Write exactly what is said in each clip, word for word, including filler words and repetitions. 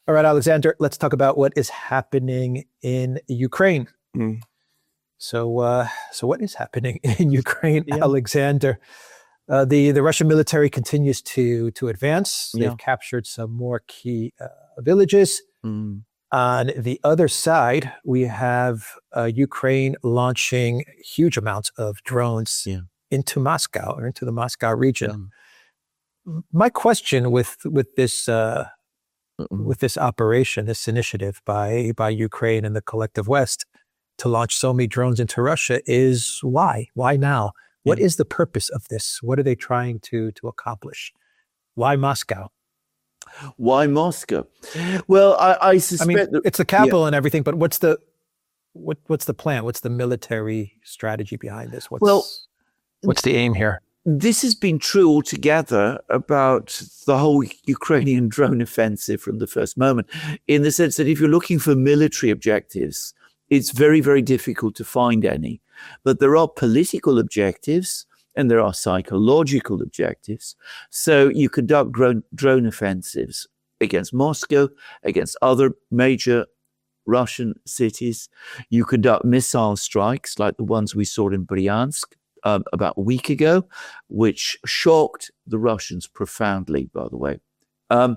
All right, Alexander, let's talk about what is happening in Ukraine. Mm. So, uh, so what is happening in Ukraine, Yeah. Alexander? Uh, the the Russian military continues to to advance. They've Yeah. captured some more key uh, villages. Mm. On the other side, we have uh, Ukraine launching huge amounts of drones Yeah. into Moscow or into the Moscow region. Yeah. My question with with this uh, Mm. with this operation, this initiative by by Ukraine and the collective West to launch so many drones into Russia is why? Why now? What Yeah. is the purpose of this? What are they trying to to accomplish? Why Moscow? Why Moscow? Well, I, I I suspect mean, that it's the capital and everything, but what's the what what's the plan? What's the military strategy behind this? What's Well, what's the aim here? this has been true altogether about the whole Ukrainian drone offensive from the first moment, in the sense that if you're looking for military objectives, it's very, very difficult to find any. But there are political objectives and there are psychological objectives. So you conduct drone, drone offensives against Moscow, against other major Russian cities. You conduct missile strikes like the ones we saw in Bryansk um, about a week ago, which shocked the Russians profoundly, by the way. Um,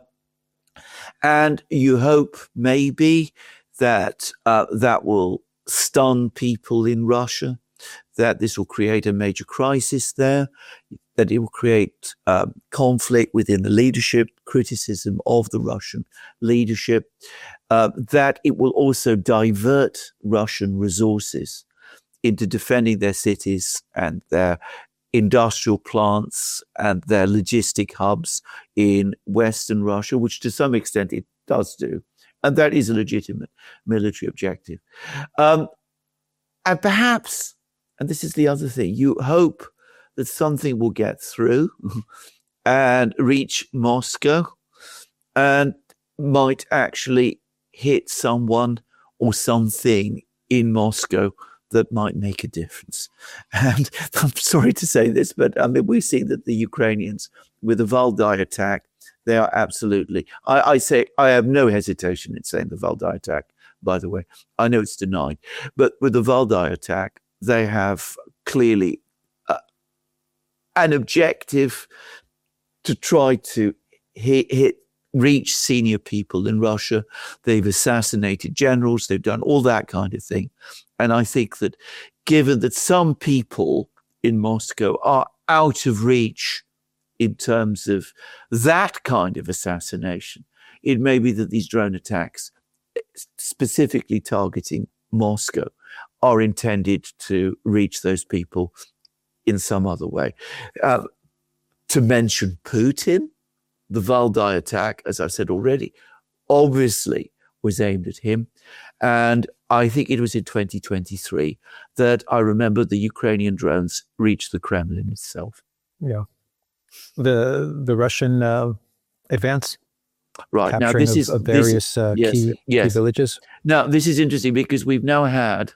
and you hope maybe that uh, that will stun people in Russia, that this will create a major crisis there, that it will create um, conflict within the leadership, criticism of the Russian leadership, uh, that it will also divert Russian resources into defending their cities and their industrial plants and their logistic hubs in Western Russia, which to some extent it does do. And that is a legitimate military objective. Um, and perhaps, and this is the other thing, you hope that something will get through and reach Moscow and might actually hit someone or something in Moscow that might make a difference. And I'm sorry to say this, but I mean, we see that the Ukrainians, with the Valdai attack, they are absolutely, I, I say, I have no hesitation in saying the Valdai attack, by the way. I know it's denied. But with the Valdai attack, they have clearly uh, an objective to try to hit, hit, reach senior people in Russia. They've assassinated generals. They've done all that kind of thing. And I think that given that some people in Moscow are out of reach in terms of that kind of assassination, it may be that these drone attacks, specifically targeting Moscow, are intended to reach those people in some other way. Uh, to mention Putin, the Valdai attack, as I've said already, obviously was aimed at him. And I think it was in twenty twenty-three that I remember the Ukrainian drones reached the Kremlin itself. Yeah. The the Russian uh, advance. Right. Now, Capturing this of, is of this- various uh, yes, key, yes. key villages. Now, this is interesting because we've now had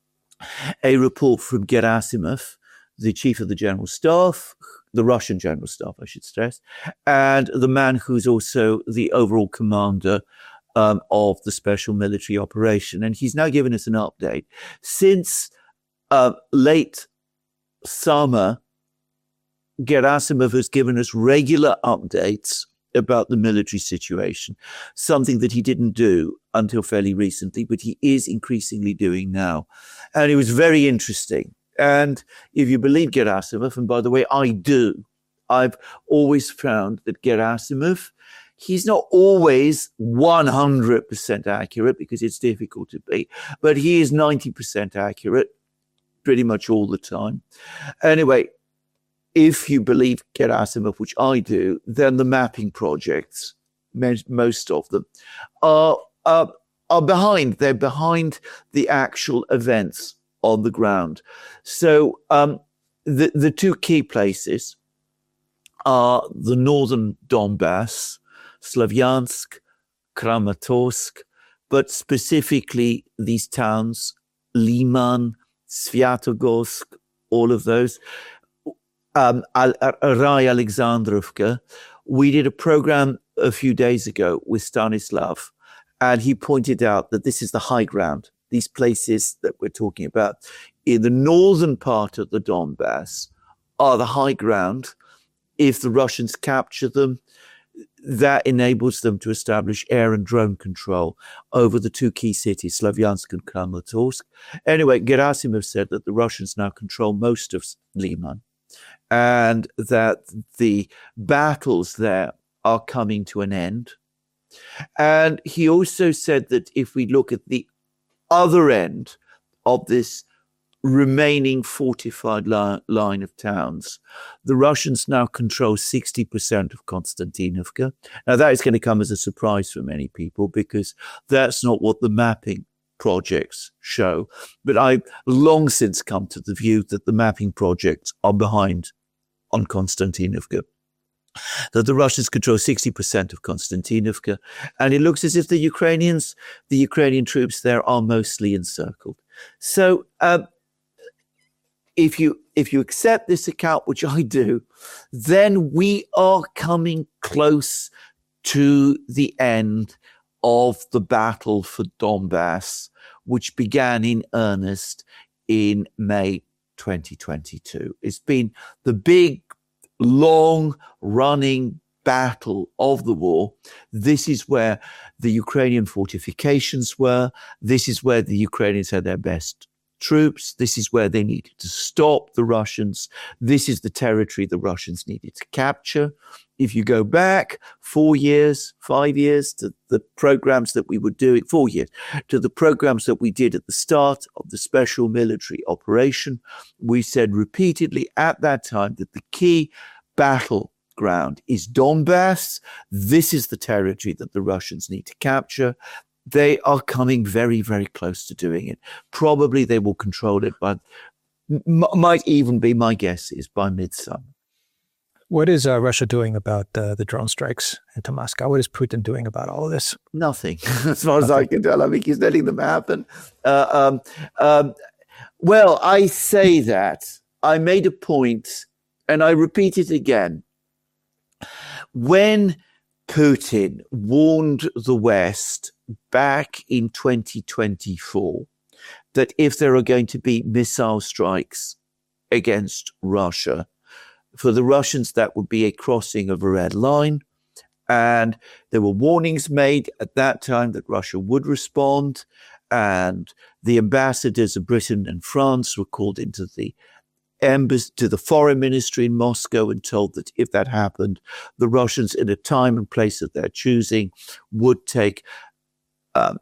a report from Gerasimov, the chief of the general staff, the Russian general staff, I should stress, and the man who's also the overall commander um, of the special military operation. And he's now given us an update. Since uh, late summer, Gerasimov has given us regular updates about the military situation, something that he didn't do until fairly recently, but he is increasingly doing now. And it was very interesting. And if you believe Gerasimov, and by the way, I do, I've always found that Gerasimov, he's not always one hundred percent accurate because it's difficult to be, but he is ninety percent accurate pretty much all the time. Anyway, if you believe Gerasimov, which I do, then the mapping projects, most of them, are, are, are behind. They're behind the actual events on the ground. So um, the, the two key places are the northern Donbass, Slavyansk, Kramatorsk, but specifically these towns, Liman, Svyatogorsk, all of those, um, Rai Alexandrovka. We did a program a few days ago with Stanislav, and he pointed out that this is the high ground. These places that we're talking about in the northern part of the Donbass are the high ground. If the Russians capture them, that enables them to establish air and drone control over the two key cities, Slavyansk and Kramatorsk. Anyway, Gerasimov said that the Russians now control most of Liman and that the battles there are coming to an end. And he also said that if we look at the other end of this remaining fortified li- line of towns, the Russians now control sixty percent of Konstantinovka. Now, that is going to come as a surprise for many people because that's not what the mapping projects show. But I've long since come to the view that the mapping projects are behind on Konstantinovka, that the Russians control sixty percent of Konstantinovka, and it looks as if the Ukrainians, the Ukrainian troops there are mostly encircled. So, um, If you if you accept this account, which I do, then we are coming close to the end of the battle for Donbass, which began in earnest in May twenty twenty-two. It's been the big, long-running battle of the war. This is where the Ukrainian fortifications were. This is where the Ukrainians had their best troops. This is where they needed to stop the Russians. This is the territory the Russians needed to capture. If you go back four years, five years to the programs that we were doing, four years, to the programs that we did at the start of the special military operation, we said repeatedly at that time that the key battleground is Donbass. This is the territory that the Russians need to capture. They are coming very, very close to doing it. Probably they will control it, but m- might even be, my guess is, by midsummer. What is uh, Russia doing about uh, the drone strikes into Moscow? What is Putin doing about all of this? Nothing, as far as I can tell. I think he's letting them happen. Uh, um, um, well, I say that. I made a point, and I repeat it again. When Putin warned the West back in twenty twenty-four that if there are going to be missile strikes against Russia, for the Russians, that would be a crossing of a red line. And there were warnings made at that time that Russia would respond. And the ambassadors of Britain and France were called into the embassy, to the foreign ministry in Moscow, and told that if that happened, the Russians, in a time and place of their choosing, would take um,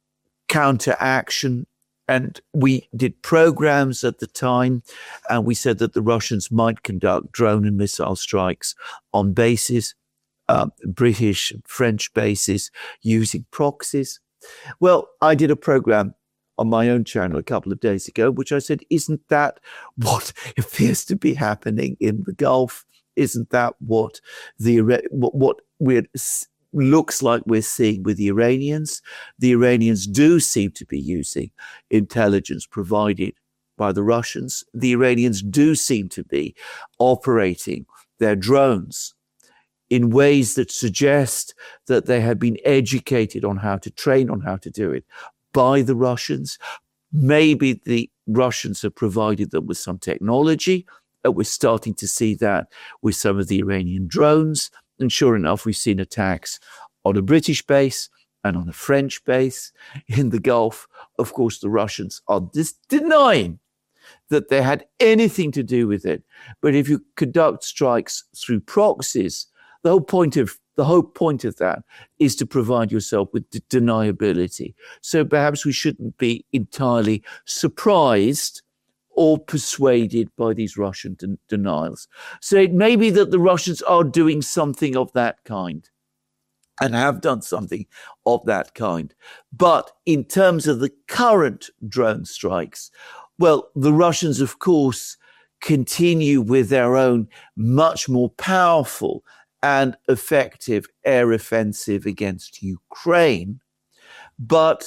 counteraction. And we did programs at the time, and we said that the Russians might conduct drone and missile strikes on bases, uh, British and French bases, using proxies. Well, I did a program on my own channel a couple of days ago, which I said, isn't that what appears to be happening in the Gulf? Isn't that what the what, what we're looks like we're seeing with the Iranians? The Iranians do seem to be using intelligence provided by the Russians. The Iranians do seem to be operating their drones in ways that suggest that they have been educated on how to train on how to do it by the Russians. Maybe the Russians have provided them with some technology. We're starting to see that with some of the Iranian drones. And sure enough, we've seen attacks on a British base and on a French base in the Gulf. Of course, the Russians are dis- denying that they had anything to do with it. But if you conduct strikes through proxies, the whole point of the whole point of that is to provide yourself with de- deniability. So perhaps we shouldn't be entirely surprised or persuaded by these Russian de- denials. So it may be that the Russians are doing something of that kind and have done something of that kind. But in terms of the current drone strikes, well, the Russians, of course, continue with their own much more powerful and effective air offensive against Ukraine. But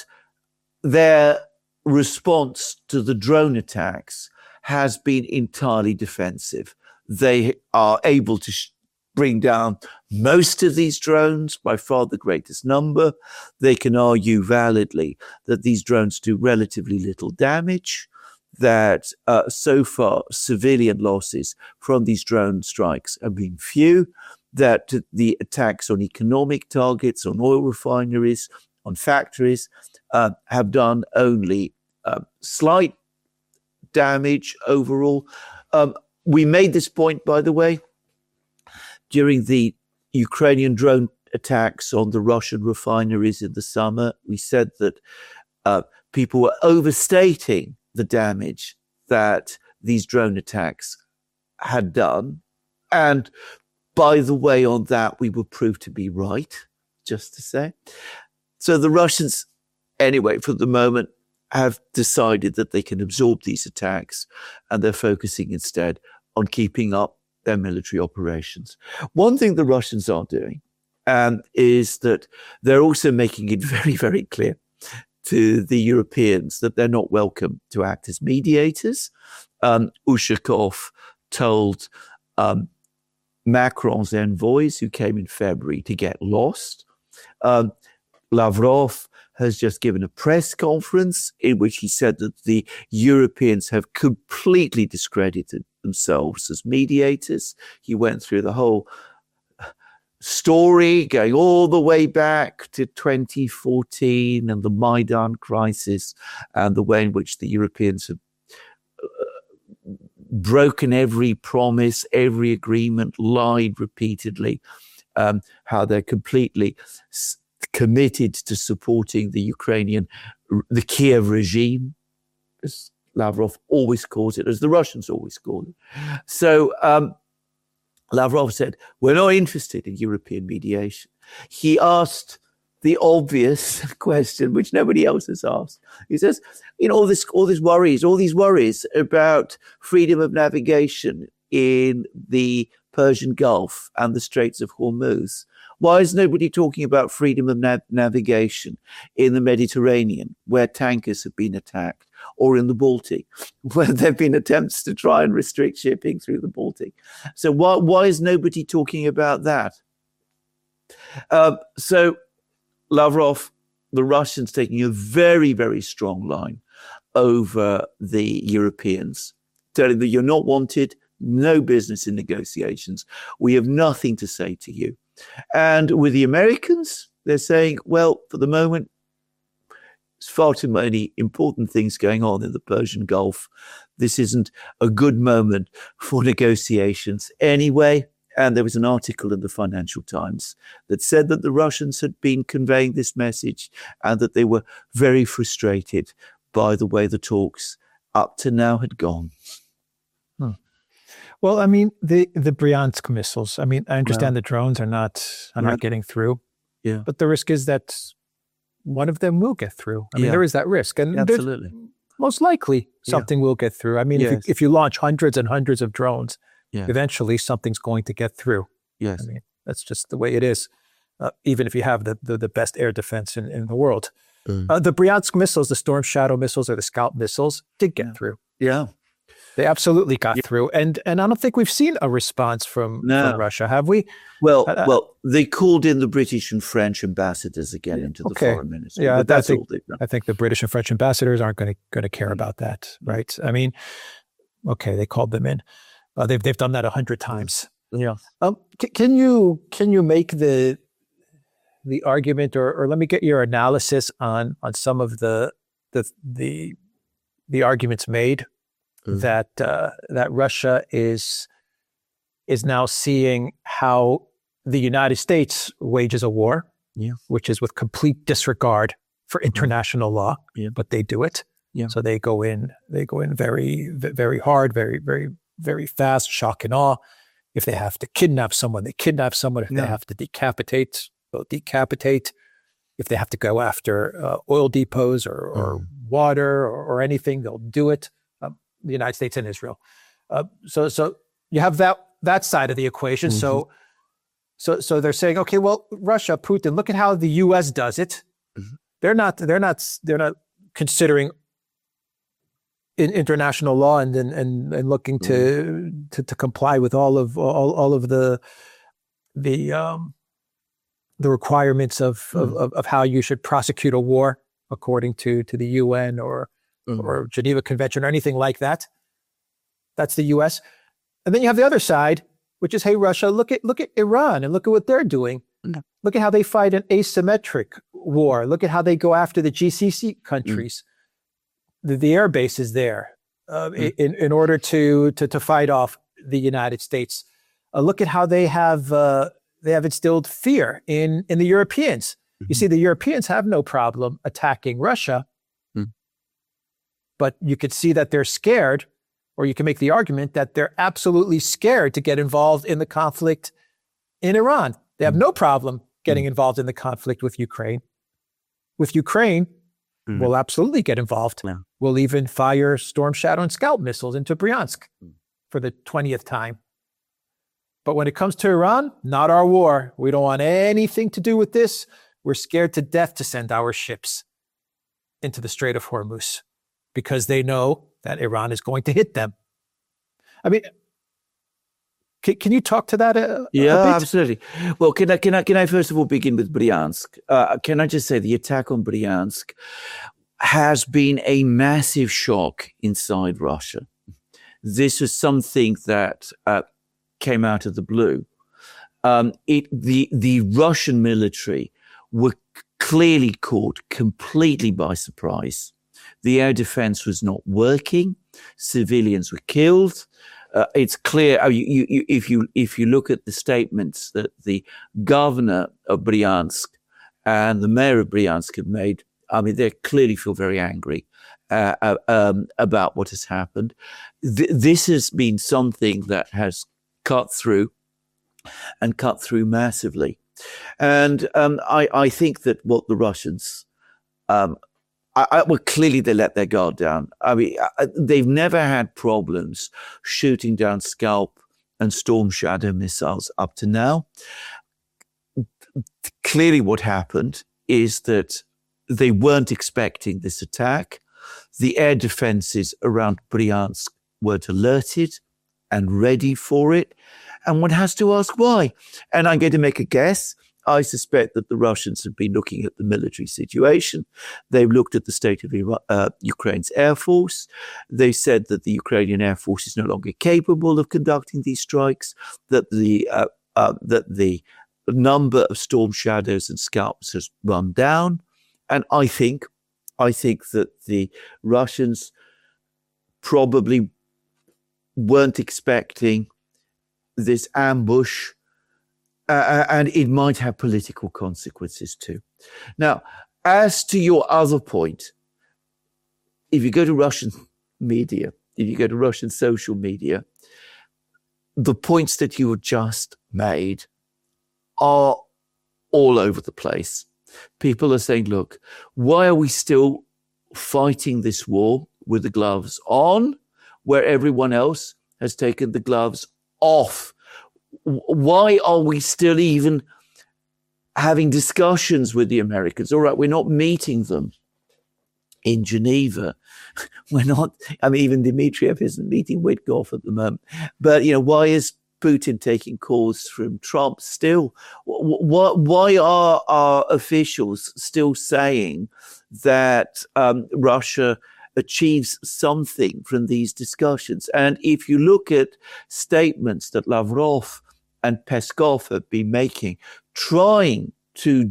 their response to the drone attacks has been entirely defensive. They are able to sh- bring down most of these drones, by far the greatest number. They can argue validly that these drones do relatively little damage, that uh, so far civilian losses from these drone strikes have been few, that the attacks on economic targets, on oil refineries, on factories, uh, have done only uh, slight damage overall. Um, we made this point, by the way, during the Ukrainian drone attacks on the Russian refineries in the summer. We said that uh, people were overstating the damage that these drone attacks had done. And by the way, on that, we were proved to be right, just to say. So the Russians, anyway, for the moment, have decided that they can absorb these attacks, and they're focusing instead on keeping up their military operations. One thing the Russians are doing um, is that they're also making it very, very clear to the Europeans that they're not welcome to act as mediators. Um, Ushakov told um, Macron's envoys, who came in February, to get lost. Um, Lavrov has just given a press conference in which he said that the Europeans have completely discredited themselves as mediators. He went through the whole story, going all the way back to twenty fourteen and the Maidan crisis, and the way in which the Europeans have uh, broken every promise, every agreement, lied repeatedly, um, how they're completely s- committed to supporting the Ukrainian, the Kiev regime, as Lavrov always calls it, as the Russians always call it. So um, Lavrov said, we're not interested in European mediation. He asked the obvious question, which nobody else has asked. He says, you know, all this, all these worries, all these worries about freedom of navigation in the Persian Gulf and the Straits of Hormuz. Why is nobody talking about freedom of nav- navigation in the Mediterranean, where tankers have been attacked, or in the Baltic, where there have been attempts to try and restrict shipping through the Baltic? So why, why is nobody talking about that? Uh, so Lavrov, the Russians, taking a very, very strong line over the Europeans, telling them you're not wanted, no business in negotiations. We have nothing to say to you. And with the Americans, they're saying, well, for the moment, there's far too many important things going on in the Persian Gulf. This isn't a good moment for negotiations anyway. And there was an article in the Financial Times that said that the Russians had been conveying this message and that they were very frustrated by the way the talks up to now had gone. Hmm. Well, I mean, the, the Bryansk missiles, I mean, I understand Well, the drones are not are right. not getting through, Yeah, but the risk is that one of them will get through. I mean, Yeah. there is that risk. And there's- absolutely. most likely Yeah. something will get through. I mean, if, you, Yes. if you launch hundreds and hundreds of drones, Yeah. eventually something's going to get through. Yes. I mean, that's just the way it is, uh, even if you have the, the, the best air defense in, in the world. Mm. Uh, the Bryansk missiles, the Storm Shadow missiles or the Scout missiles did get Yeah. through. Yeah. They absolutely got through. And and I don't think we've seen a response from, No. from Russia, have we? Well, Uh, well, they called in the British and French ambassadors again into the okay. foreign ministry. Yeah, but that's I think, all they've done. I think the British and French ambassadors aren't going to going to care Mm. about that, right? I mean, okay, they called them in. Uh, they've they've done that a hundred times. Yeah. Um, c- can you can you make the the argument, or or let me get your analysis on on some of the the the the arguments made Mm. that uh, that Russia is is now seeing how the United States wages a war, Yeah. which is with complete disregard for international law, Yeah. but they do it. Yeah. So they go in, they go in very, ve- very hard, very, very, very fast, shock and awe. If they have to kidnap someone, they kidnap someone. If Yeah. they have to decapitate, they'll decapitate. If they have to go after uh, oil depots or, or Mm. water or, or anything, they'll do it. Um, the United States and Israel. Uh, so, so you have that that side of the equation. Mm-hmm. So, so, so they're saying, okay, well, Russia, Putin, look at how the U S does it. Mm-hmm. They're not, they're not, they're not considering in international law and and and, and looking to, Mm-hmm. to to comply with all of all all of the the um, the requirements of, mm. of of how you should prosecute a war according to to the U N or mm. or Geneva Convention or anything like that. That's the U S. And then you have the other side, which is, hey, Russia, look at look at Iran and look at what they're doing. Mm. Look at how they fight an asymmetric war. Look at how they go after the G C C countries. Mm. The, the air base is there uh, mm. in in order to to to fight off the United States. Uh, look at how they have uh, they have instilled fear in in the Europeans. Mm-hmm. You see, the Europeans have no problem attacking Russia, mm. but you could see that they're scared, or you can make the argument that they're absolutely scared to get involved in the conflict in Iran. They have mm. no problem getting mm. involved in the conflict with Ukraine. With Ukraine, mm. we'll absolutely get involved. Yeah. We'll even fire Storm Shadow and Scalp missiles into Bryansk mm. for the twentieth time. But when it comes to Iran, not our war. We don't want anything to do with this. We're scared to death to send our ships into the Strait of Hormuz because they know that Iran is going to hit them. I mean, can, can you talk to that a, yeah, a bit? Absolutely. Well, can I, can I, can I first of all begin with Bryansk? Uh, can I just say the attack on Bryansk has been a massive shock inside Russia. This was something that uh, came out of the blue. Um, it the the Russian military were clearly caught completely by surprise. The air defense was not working. Civilians were killed. Uh, it's clear. Uh, you, you, if you if you look at the statements that the governor of Bryansk and the mayor of Bryansk have made, I mean, they clearly feel very angry uh, uh, um, about what has happened. Th- this has been something that has cut through and cut through massively. And um, I, I think that what the Russians, um, I, I, well, clearly they let their guard down. I mean, I, they've never had problems shooting down Scalp and Storm Shadow missiles up to now. Clearly what happened is that they weren't expecting this attack. The air defenses around Bryansk weren't alerted and ready for it. And one has to ask why. And I'm going to make a guess. I suspect that the Russians have been looking at the military situation. They've looked at the state of uh, Ukraine's air force. They said that the Ukrainian air force is no longer capable of conducting these strikes, that the uh, uh, that the number of Storm Shadows and Scalps has run down. And I think, I think that the Russians probably weren't expecting this ambush, uh, and it might have political consequences too. Now, as to your other point, if you go to Russian media, if you go to Russian social media, the points that you have just made are all over the place. People are saying, look, why are we still fighting this war with the gloves on, where everyone else has taken the gloves off? Why are we still even having discussions with the Americans? All right, we're not meeting them in Geneva. We're not, I mean, even Dmitriev isn't meeting Witkoff at the moment. But, you know, why is Putin taking calls from Trump still? Why, why are our officials still saying that um, Russia achieves something from these discussions? And if you look at statements that Lavrov and Peskov have been making, trying to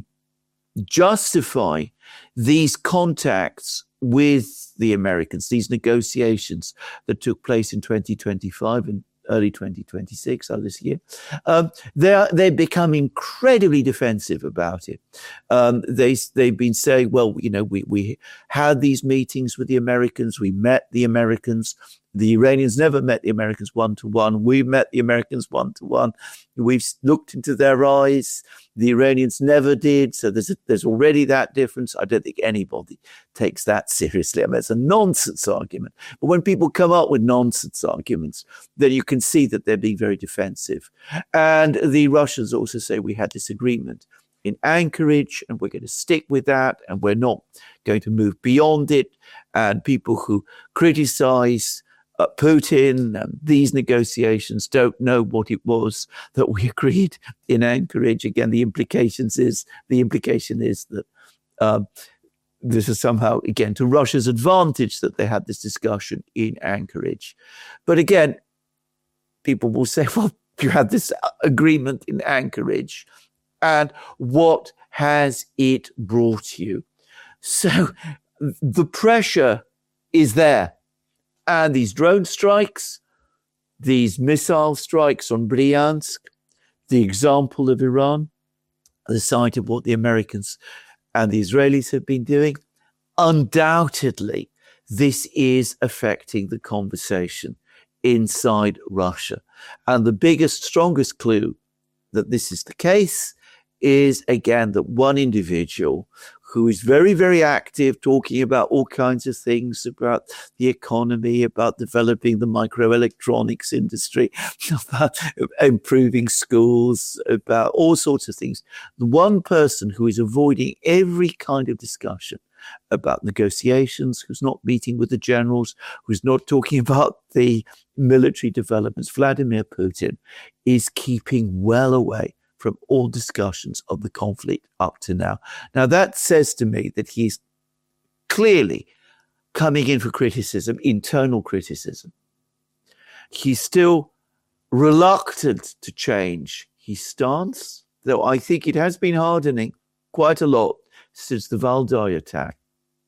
justify these contacts with the Americans, these negotiations that took place in twenty twenty-five and early twenty twenty-six, uh, this year, um, they're, they become incredibly defensive about it. Um, they, they've been saying, well, you know, we, we had these meetings with the Americans, we met the Americans, the Iranians never met the Americans one-to-one, we met the Americans one-to-one, we've looked into their eyes, the Iranians never did, so there's a, there's already that difference. I don't think anybody takes that seriously. I mean, it's a nonsense argument. But when people come up with nonsense arguments, then you can see that they're being very defensive. And the Russians also say we had this agreement in Anchorage and we're going to stick with that and we're not going to move beyond it. And people who criticize uh, Putin and these negotiations don't know what it was that we agreed in Anchorage. Again, the implications is the implication is that um, this is somehow, again, to Russia's advantage that they had this discussion in Anchorage. But again, people will say, well, you had this agreement in Anchorage, and what has it brought you? So the pressure is there. And these drone strikes, these missile strikes on Bryansk, the example of Iran, the site of what the Americans and the Israelis have been doing, undoubtedly, this is affecting the conversation inside Russia. And the biggest, strongest clue that this is the case is, again, that one individual who is very, very active, talking about all kinds of things, about the economy, about developing the microelectronics industry, about improving schools, about all sorts of things. The one person who is avoiding every kind of discussion about negotiations, who's not meeting with the generals, who's not talking about the military developments, Vladimir Putin, is keeping well away from all discussions of the conflict up to now. Now, that says to me that he's clearly coming in for criticism, internal criticism. He's still reluctant to change his stance, though I think it has been hardening quite a lot since the Valdai attack.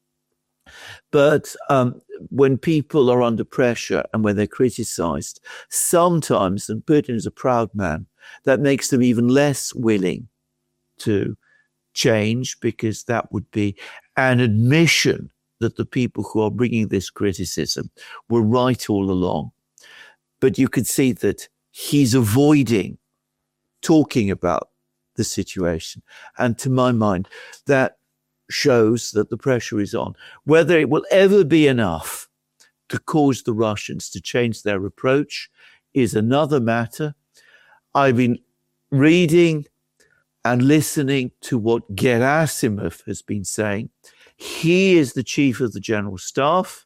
But um, when people are under pressure and when they're criticized, sometimes, and Putin is a proud man, that makes them even less willing to change, because that would be an admission that the people who are bringing this criticism were right all along. But you could see that he's avoiding talking about the situation. And to my mind, that shows that the pressure is on. Whether it will ever be enough to cause the Russians to change their approach is another matter. I've been reading and listening to what Gerasimov has been saying. He is the chief of the general staff.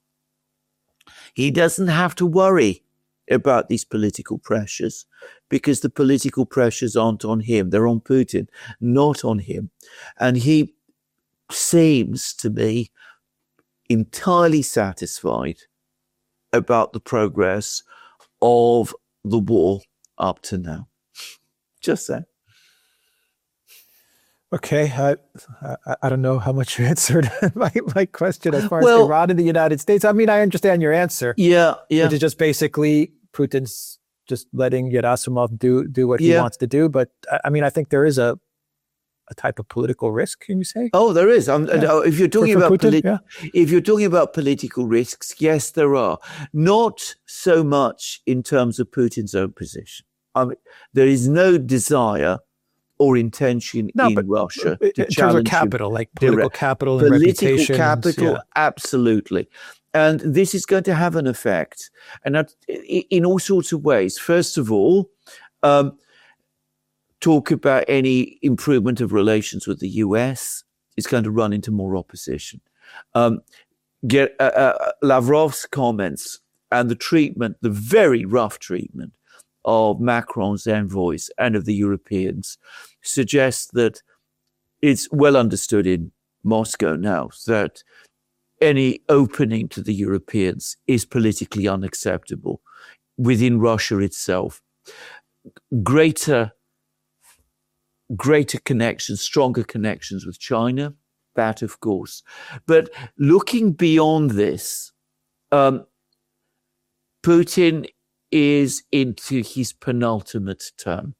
He doesn't have to worry about these political pressures, because the political pressures aren't on him. They're on Putin, not on him. And he seems to be entirely satisfied about the progress of the war up to now. Just that. Okay, I, I I don't know how much you answered my, my question as far well, as Iran and the United States. I mean, I understand your answer. Yeah, yeah. Which is just basically Putin's just letting Gerasimov do do what he yeah. wants to do. But I mean, I think there is a a type of political risk. Can you say? Oh, there is. Um, yeah. If you're talking for, for about Putin, polit- yeah. if you're talking about political risks, yes, there are. Not so much in terms of Putin's own position. I mean, there is no desire or intention no, in but Russia in to terms challenge of capital, him. like political Direct. capital and political reputation. capital, Yeah. Absolutely. And this is going to have an effect, and that, in all sorts of ways. First of all, um, talk about any improvement of relations with the U S is going to run into more opposition. Um, get uh, uh, Lavrov's comments and the treatment, the very rough treatment of Macron's envoys and of the Europeans, suggests that it's well understood in Moscow now that any opening to the Europeans is politically unacceptable within Russia itself. Greater, greater connections, stronger connections with China, that of course. But looking beyond this, um, Putin is into his penultimate term.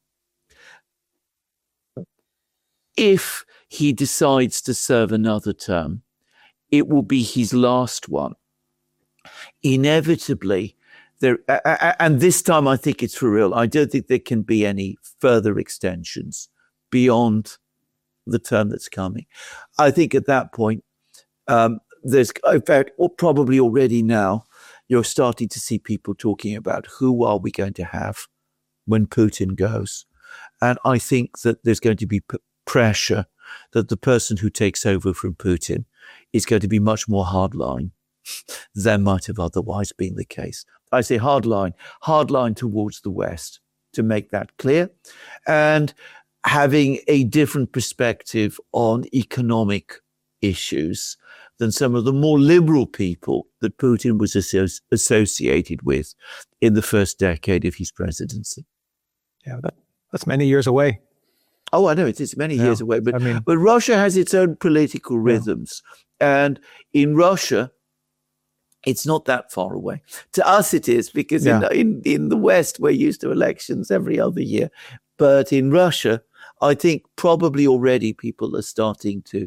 If he decides to serve another term, it will be his last one. Inevitably, there, uh, and this time I think it's for real. I don't think there can be any further extensions beyond the term that's coming. I think at that point, um, there's, in fact, or probably already now, you're starting to see people talking about who are we going to have when Putin goes. And I think that there's going to be p- pressure that the person who takes over from Putin is going to be much more hardline than might have otherwise been the case. I say hard line, hard line towards the West, to make that clear, and having a different perspective on economic issues than some of the more liberal people that Putin was asso- associated with in the first decade of his presidency. Yeah, that, that's many years away. Oh, I know, it is many yeah. years away, but, I mean, but Russia has its own political rhythms. Yeah. And in Russia, it's not that far away. To us, it is, because yeah. in, in, in the West, we're used to elections every other year. But in Russia, I think probably already people are starting to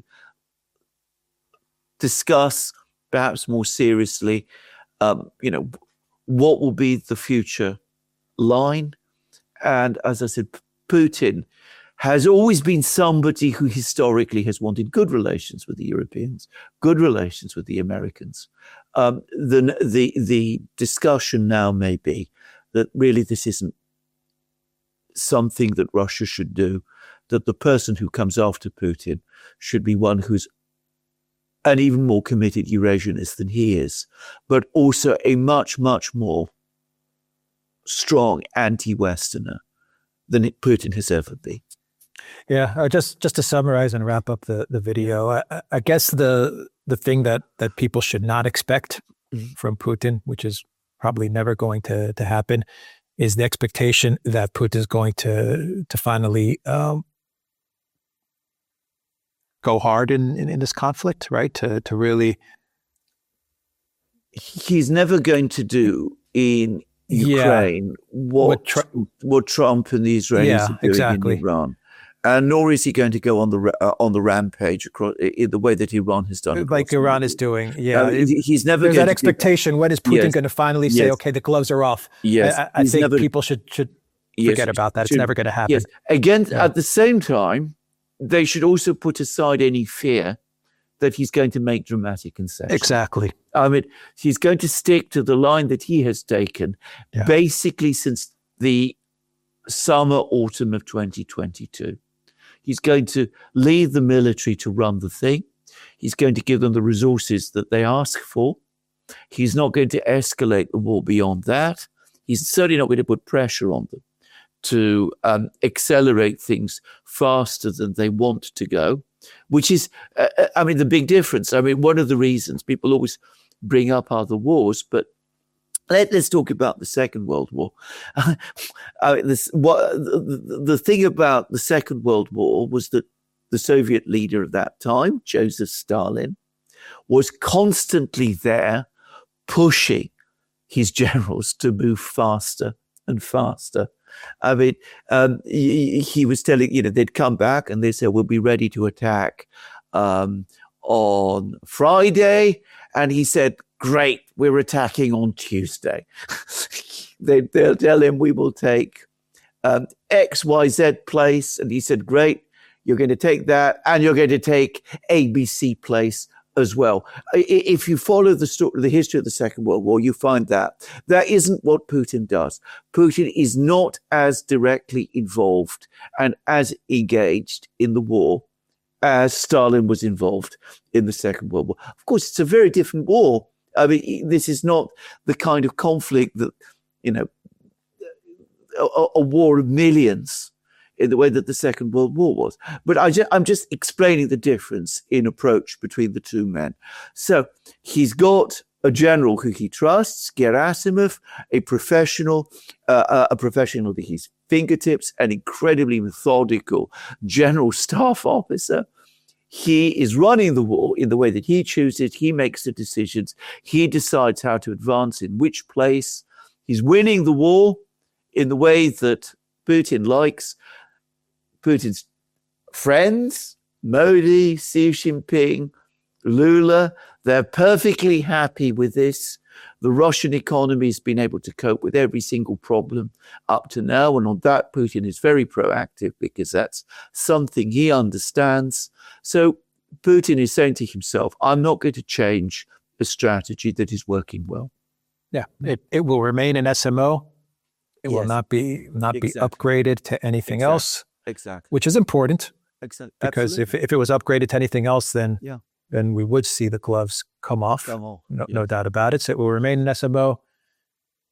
discuss, perhaps more seriously, um, you know, what will be the future line. And as I said, Putin has always been somebody who historically has wanted good relations with the Europeans, good relations with the Americans. Um, the, the, the discussion now may be that really this isn't something that Russia should do, that the person who comes after Putin should be one who's an even more committed Eurasianist than he is, but also a much, much more strong anti-Westerner than Putin has ever been. Yeah, uh, just just to summarize and wrap up the, the video, I, I guess the the thing that, that people should not expect mm-hmm. from Putin, which is probably never going to, to happen, is the expectation that Putin is going to to finally um, go hard in, in, in this conflict, right? To to really, he's never going to do in Ukraine yeah. what what, Tr- what Trump and the Israelis yeah, are doing exactly. in Iran. And nor is he going to go on the uh, on the rampage across in the way that Iran has done, like Iran is doing. Yeah, uh, he's never. There's going that expectation. To, when is Putin yes, going to finally say, yes, "Okay, the gloves are off"? Yes, I, I think never, people should should yes, forget about that. should, it's never going to happen. Yes. Again, yeah. at the same time, they should also put aside any fear that he's going to make dramatic concessions. Exactly. I mean, he's going to stick to the line that he has taken, yeah. basically since the summer, autumn of twenty twenty-two. He's going to leave the military to run the thing. He's going to give them the resources that they ask for. He's not going to escalate the war beyond that. He's certainly not going to put pressure on them to um, accelerate things faster than they want to go, which is, uh, I mean, the big difference. I mean, one of the reasons people always bring up other wars, but Let, let's talk about the Second World War. I mean, this, what, the, the thing about the Second World War was that the Soviet leader at that time, Joseph Stalin, was constantly there pushing his generals to move faster and faster. I mean, um, he, he was telling, you know, they'd come back and they said, we'll be ready to attack um, on Friday. And he said, great, we're attacking on Tuesday. they, they'll tell him we will take um, X Y Z place. And he said, great, you're going to take that and you're going to take A B C place as well. If you follow the story, the history of the Second World War, you find that that isn't what Putin does. Putin is not as directly involved and as engaged in the war as Stalin was involved in the Second World War. Of course, it's a very different war. I mean, this is not the kind of conflict that, you know, a, a war of millions in the way that the Second World War was. But I ju- I'm just explaining the difference in approach between the two men. So he's got a general who he trusts, Gerasimov, a professional, uh, a professional at his fingertips, an incredibly methodical general staff officer. He is running the war in the way that he chooses. He makes the decisions. He decides how to advance in which place. He's winning the war in the way that Putin likes. Putin's friends, Modi, Xi Jinping, Lula, they're perfectly happy with this. The Russian economy has been able to cope with every single problem up to now. And on that, Putin is very proactive because that's something he understands. So Putin is saying to himself, I'm not going to change a strategy that is working well. Yeah, it, it will remain an S M O. It yes. will not be not exactly. be upgraded to anything exactly. else. Exactly. Which is important. Exactly. Because if, if it was upgraded to anything else, then yeah. then we would see the gloves come off. Come off. No, yes. no doubt about it. So it will remain an S M O.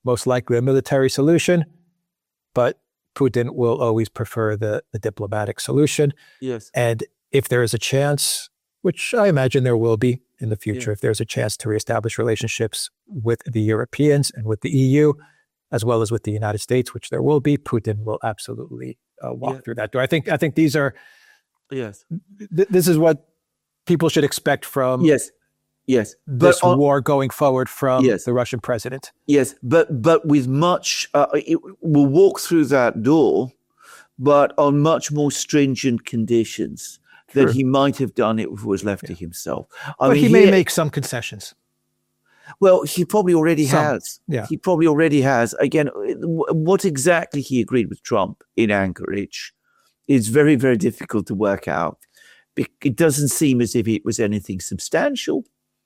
most likely a military solution, but Putin will always prefer the, the diplomatic solution. Yes. And if there is a chance, which I imagine there will be in the future, yeah. if there's a chance to reestablish relationships with the Europeans and with the E U, as well as with the United States, which there will be, Putin will absolutely uh, walk yeah. through that door. I think I think these are, yes, th- this is what people should expect from yes, yes, this but, uh, war going forward from yes. the Russian president. Yes, but but with much, uh, it, we'll walk through that door, but on much more stringent conditions Sure. than he might have done it if it was left yeah. to himself. I but mean, he may he, make some concessions. Well, he probably already some, has. Yeah. He probably already has. Again, what exactly he agreed with Trump in Anchorage is very, very difficult to work out. It doesn't seem as if it was anything substantial,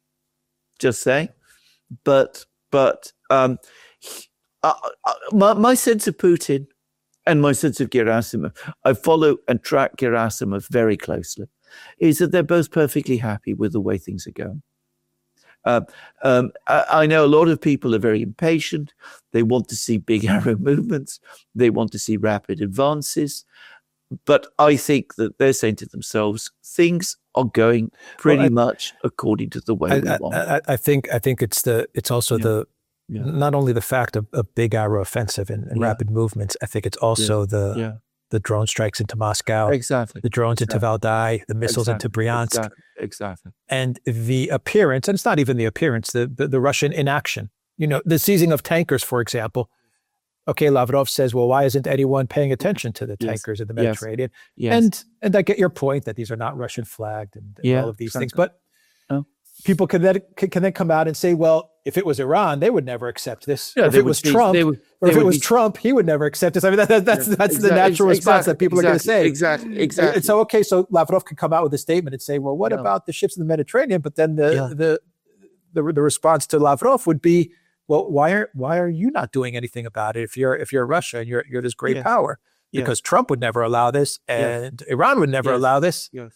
just saying. But but um, uh, uh, my, my sense of Putin and my sense of Gerasimov, I follow and track Gerasimov very closely, is that they're both perfectly happy with the way things are going. Uh, um, I, I know a lot of people are very impatient. They want to see big arrow movements. They want to see rapid advances. But I think that they're saying to themselves, things are going pretty well, I, much according to the way I, we want. I, I, I think I think it's the it's also yeah. the yeah. not only the fact of, of big arrow offensive and, and yeah. rapid movements. I think it's also yeah. the yeah. the drone strikes into Moscow, exactly, the drones exactly. into Valdai, the missiles exactly. into Bryansk, exactly. exactly, and the appearance. And it's not even the appearance, the, the the Russian inaction. You know, the seizing of tankers, for example. Okay, Lavrov says, well, why isn't anyone paying attention to the yes. tankers in the Mediterranean? Yes. And and I get your point that these are not Russian flagged and, and yeah, all of these exactly. things. But oh. people can then can, can then come out and say, well, if it was Iran, they would never accept this. Yeah, or if it was be, Trump, would, or if it was be, Trump, he would never accept this. I mean, that, that, that's yeah, that's exactly, the natural response exactly, that people exactly, are going to say. Exactly, exactly. And so, okay, so Lavrov can come out with a statement and say, well, what yeah. about the ships in the Mediterranean? But then the, yeah. the the the response to Lavrov would be, well, why are why are you not doing anything about it if you're if you're Russia and you're you're this great yes. power? Yes. Because Trump would never allow this, and yes. Iran would never yes. allow this. Yes.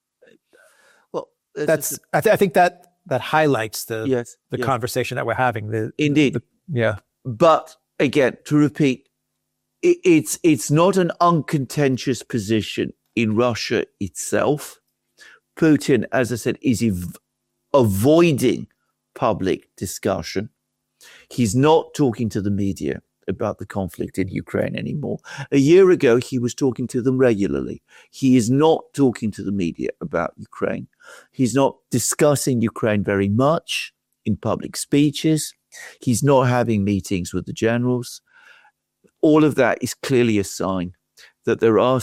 Well, that's. A, I, th- I think that that highlights the yes. the yes. conversation that we're having. The, Indeed. The, yeah. But again, to repeat, it, it's it's not an uncontentious position in Russia itself. Putin, as I said, is ev- avoiding public discussion. He's not talking to the media about the conflict in Ukraine anymore. A year ago, he was talking to them regularly. He is not talking to the media about Ukraine. He's not discussing Ukraine very much in public speeches. He's not having meetings with the generals. All of that is clearly a sign that there are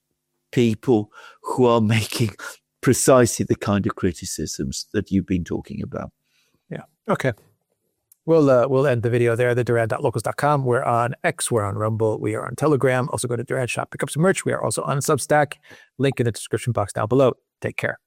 people who are making precisely the kind of criticisms that you've been talking about. Yeah. Okay. We'll uh, we'll end the video there. The Duran dot locals dot com. We're on X. We're on Rumble. We are on Telegram. Also go to Duran Shop. Pick up some merch. We are also on Substack. Link in the description box down below. Take care.